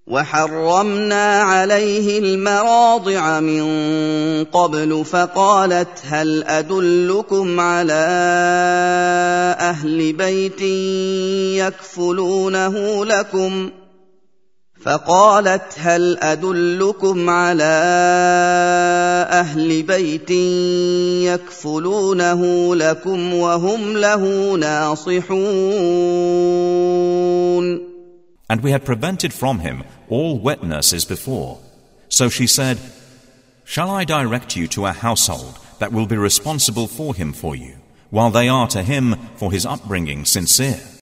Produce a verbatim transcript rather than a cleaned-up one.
وحرمنا عليه المراضع من قبل فقالت هل أدلكم على أهل بيت يكفلونه لكم فقالت هل أدلكم على أهل بيت يكفلونه لكم وهم له ناصحون. And we had prevented from him all wet nurses before. So she said, shall I direct you to a household that will be responsible for him for you, while they are to him for his upbringing sincere?